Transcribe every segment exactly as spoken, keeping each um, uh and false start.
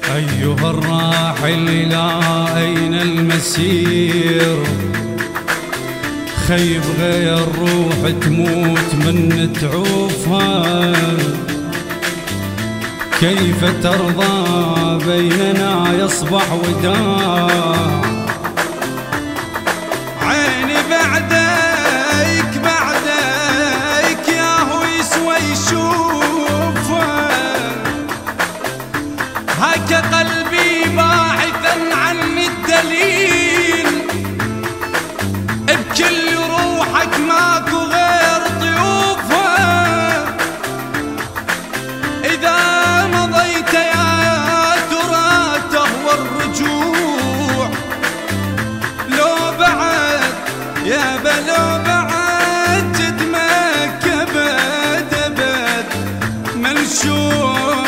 أيها الراحل إلى أين المسير؟ خيب غير روح تموت من تعوفها. كيف ترضى بيننا يصبح وداع؟ عيني بعدك بعدك ياهو يسوى يشوفه. هاك قلبي باحثا عن الدليل، بكل روحك ماكو غير ضيوفها. إذا مضيت يا ترى تهوى الرجوع، لو بعد يا بلو بعد جدمك أبد أبد ما نشوفه.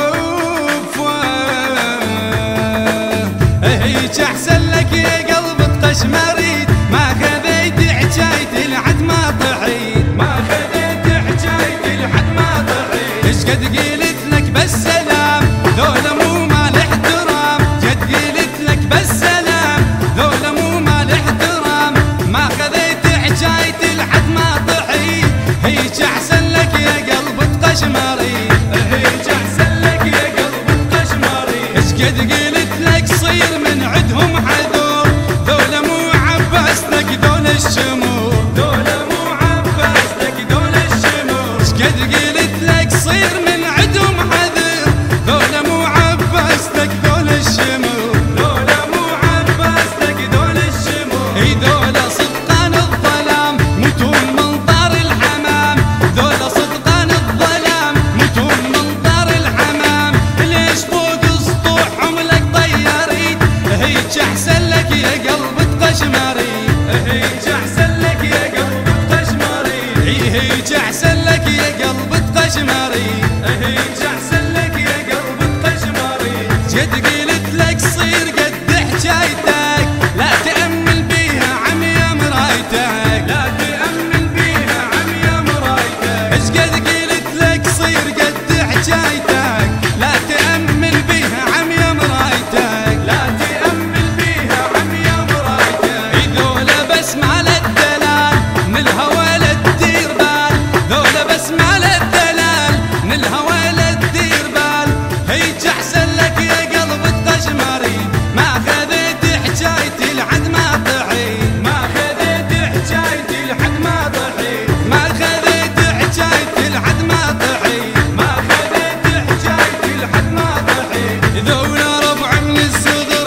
هيج أحسن لك يا قلب تقشمريد، ما خذيت حجايتي لحد ما طحيت، ما خذيت حجايتي لحد ما طحيت. ايش قد قلت لك بالسلام ذولا مو مال احترام، قد قلت لك بالسلام ذولا مو مال احترام. ما خذيت حجايتي لحد ما طحيت. هيج احسن لك يا قلب تقشمريد، هيج احسن لك يا قلب تقشمريد. ايش قد قلت لك صير من عدهم حذور، ذولا مو عباستك ذول الشمور، ذولا مو عباستك ذول الشمور. ايش قد قلت لك صير من عدهم حذر، ذولا مو عباستك ذول الشمور، ذولا مو عباستك ذول الشمور. اي ذولا صدقان الظلام متون منظر الحمام، ذولا صدقان الظلام متون منظر الحمام. ليش فوق سطوحهم لك طياريد؟ هيج احسن لك يا قلب تقشمريد، هيج احسن لك يا قلب تقشمريد. اي هيج احسن لك يا قلب تقشمريد، هيج احسن لك يا قلب تقشمريد. جد قلت لك صير قد حجايتك، لا تأمل بيها عميا مرايتك، لا تأمل بيها عميا مرايتك. ايش قد قلت لك صير قد حجايتك، لا تأمل بيها عميا مرايتك، لا تأمل بيها عميا مرايتك. اي ذولا بس مال الدلال من الهوى لا تدير بال، ذولا بس مال الدلال من الهوى لا تدير بال. هيج احسن لك يا قلب تقشمريد، ما خذيت حجايتي لحد ما طحيت، ما خذيت حجايتي لحد ما طحيت، ما خذيت حجايتي لحد ما طحيت، ما خذيت حجايتي لحد ما طحيت. ذولا ربع من الصغر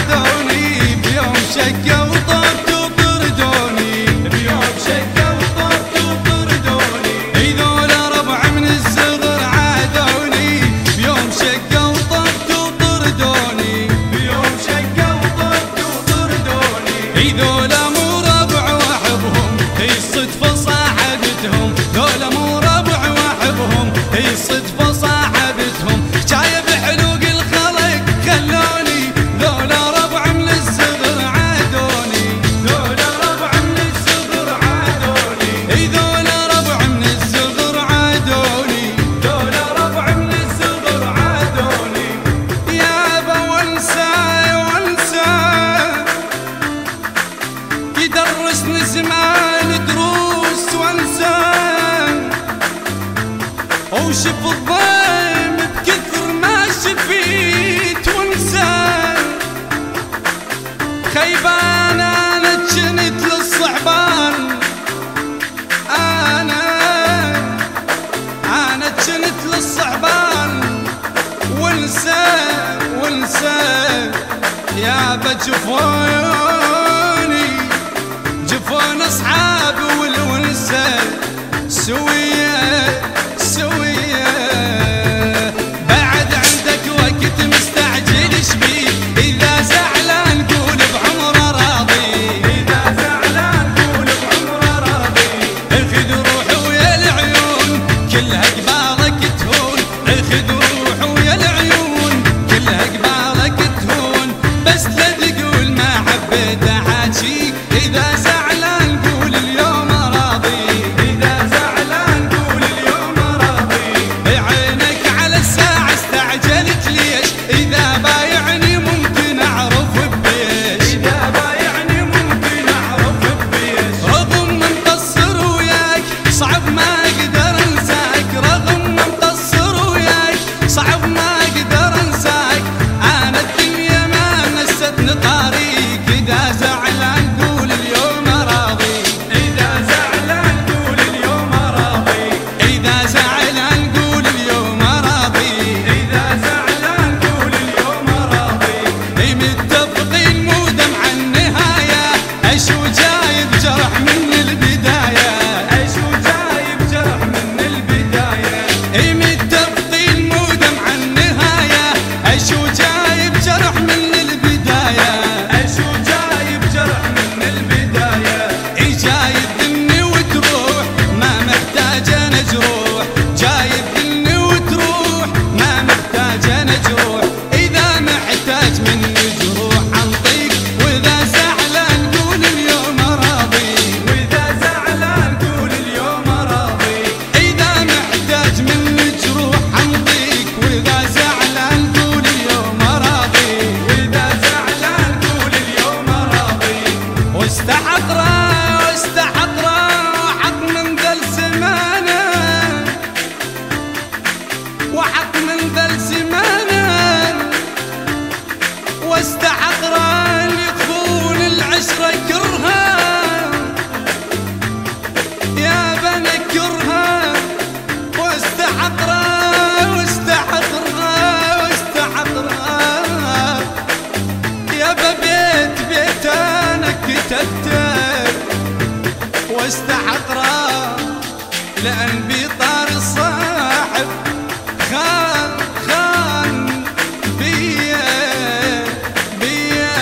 عادوني، بيوم شكوا وطرتوا وطردوني، بيوم شكوا وطرتوا وطردوني. اي ذولا ربع من الصغر عادوني، بيوم شكوا وطرتوا وطردوني، بيوم شكوا وطرتوا وطردوني. اي ذولا مو ربع واحبهم، هي الصدفة صاحبتهم، ذولا مو ربع واحبهم، هي الصدفة صاحبتهم. جايب حلوق الخلق خلوني، ذولا ربع من الصغر عادوني، ذولا ربع من الصغر عادوني. اي ذولا ربع من الصغر عادوني، ذولا ربع من الصغر عادوني. يابا وانسى وانسى يدرسني زمان دروس وانسى، وشف الضيم بكثر ما شفيت وانسى. خيبان انا جنت للصعبان، انا انا جنت للصعبان وانسى وانسى. يا بجفوني جفون اصحابي والونسه سويه سويه. بعد عندك وقت مستعجل شبيه، اذا زعلان قول بعمره راضي، اذا زعلان قول بعمره راضي. اخذ روحي ويا العيون كلها قبالك تهون، اخذ روحي ويا العيون كلها قبالك تهون. بس لا تقول ما حبيت احاجيك، اذا زعلان قول اليوم راضي، اذا زعلان لأن بطار الصاحب خان خان بيا بيا.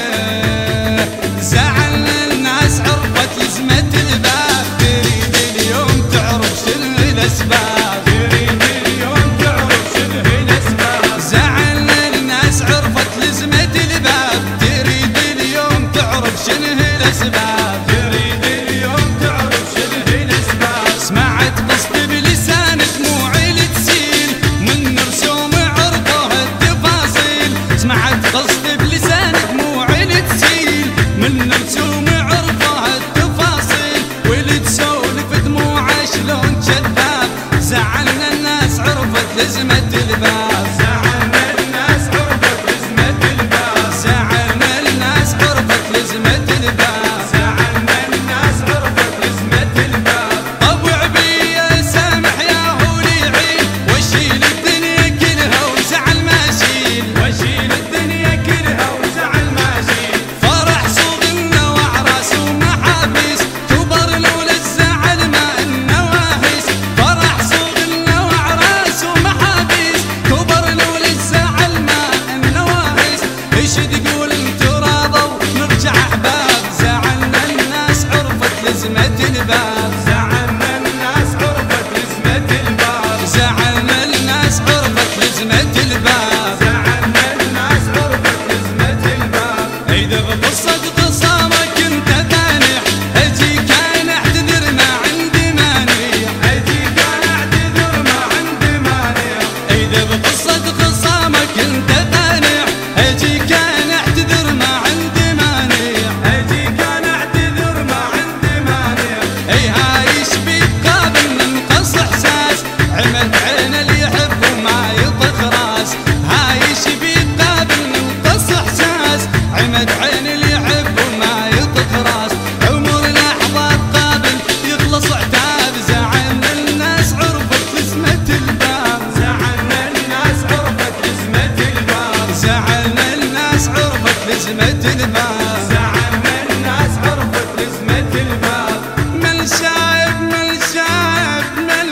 زعل الناس عرفت لزمة الباب، تريد اليوم تعرف شنو الأسباب، تريد اليوم تعرف شنو الأسباب. زعل الناس عرفت لزمة الباب، تريد اليوم تعرف شنو الأسباب، تريد اليوم تعرف شنو الأسباب. سمعت قصد بلسان دموعي لتسيل من رسوم عرضها التفاصيل، سمعت قصد بلسان دموعي لتسيل من رسوم عرضها التفاصيل، ولتسولف دموعها شلون جذاب. زعلنا الناس عرفت لزمة الباب، زعلنا الناس عرفت لزمة الباب، زعلنا الناس عرفت لزمة الباب، زعلنا الناس عرفت لزمة الباب. طبع بيا سامح يا هولي عيد، واشيل الدنيا كلها وزعل ما اشيل، واشيل الدنيا كلها وزعل ما اشيل. فرح صوغنا واعراس ومحابيس، كبر لولا الزعل ما النواهيس. فرح صوغنا واعراس ومحابيس، كبر لولا الزعل ما النواهيس. ايش تقول انت راضوا نرجع احباب، زعلنا الناس عرفت لزمة الباب، زعلنا الناس عرفت لزمة الباب، زعلنا الناس عرفت لزمة الباب، زعلنا الناس عرفت لزمة الباب. اذا بقصة خصامك انت ثاني، اجيك انا اعتذر ما عندي مانع، اجيك انا اعتذر ما عندي مانع. اذا بقصة خصامك انت ثاني، اجيك انا اعتذر ما عندي مانع، اجيك انا اعتذر ما عندي مانع. اي هايش بيك قابل ننقص احساس، عمد عين اللي يحب وما يطخ راس. هايش بيك قابل ننقص احساس، عمد عين اللي يحب وما يطخ راس. عمر لحظات قابل يخلص عتاب، زعلنا الناس عرفت لزمة الباب، زعلنا الناس عرفت لزمة الباب، زعلنا الناس عرفت لزمة الباب، زعلنا الناس عرفت لزمة الباب. من شايب من شايب من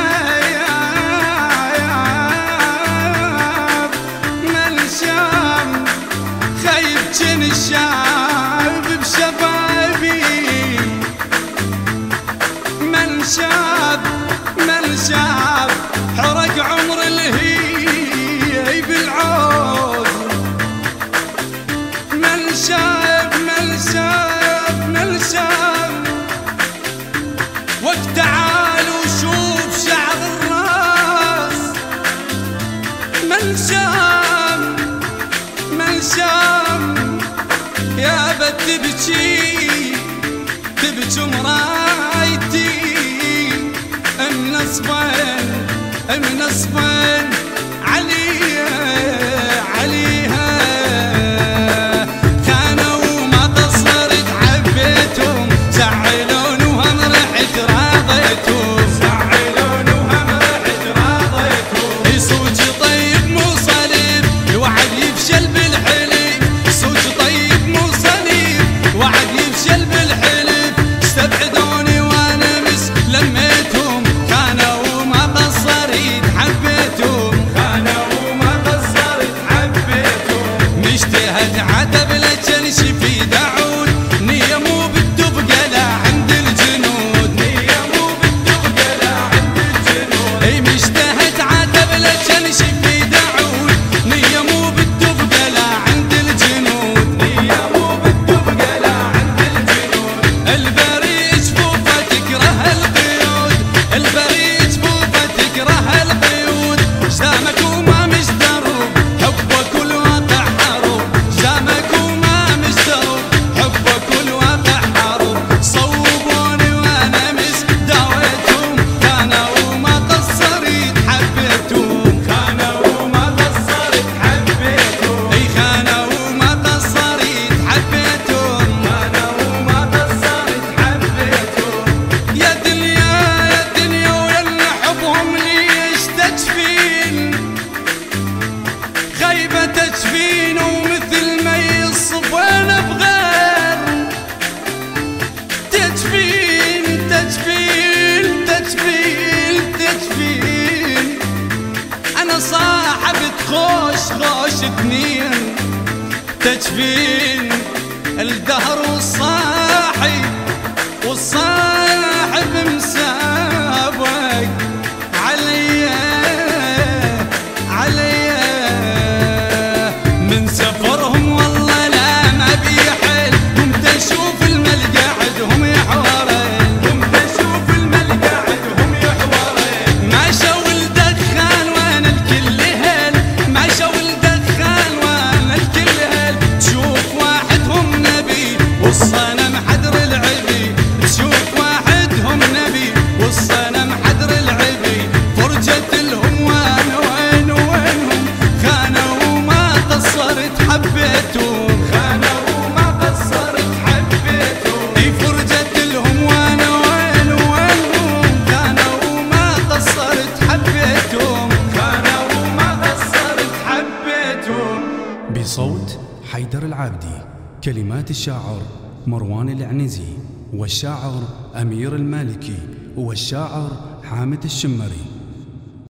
شايب من شايب خيب جن الشايب بشبابي. من شاب من شاب حرق عمر الهي بالعود. من شاب من شاب من شاب وقت تعال وشوف شعر الراس. من شاب من شاب يا بد تبكي تبكي مرايتي منصفين منصفين عليها عليها. كانوا ما قصرت حبيتهم، زعلون وهم رحت راضيتهم، زعلون وهم رحت راضيتهم. صوت طيب مو صليب الوعد يفشل بالحليب، صوت طيب مو صليب وعد يفشل بالحليب. استبعدوني وانا مس لميتهم، كانوا ما قصرت حبيتهم، خوش خوش اثنين تجفين الدهر والصاحي والصاحب مسابق عليا عليا من سفرهم والله لا ما بيحل قمت اشوف الملقى عدهم يحورين قمت اشوف الملقى عدهم يحورين ما شو الدخان وانا الكل هل ما شو الدخان وانا الكل هل تشوف واحدهم نبي والصنم حدر العبي تشوف واحدهم نبي والصنم حدر العبي فرجت لهم وانا وين وينهم خانوا وما قصرت حبيتهم خانوا وما قصرت حبيتهم اي فرجت لهم وانا وين وينهم خانوا وما قصرت حبيتهم خانوا وما قصرت حبيتهم. بصوت حيدر العابدي، كلمات الشاعر مروان العنزي، والشاعر أمير المالكي، والشاعر حامد الشمري.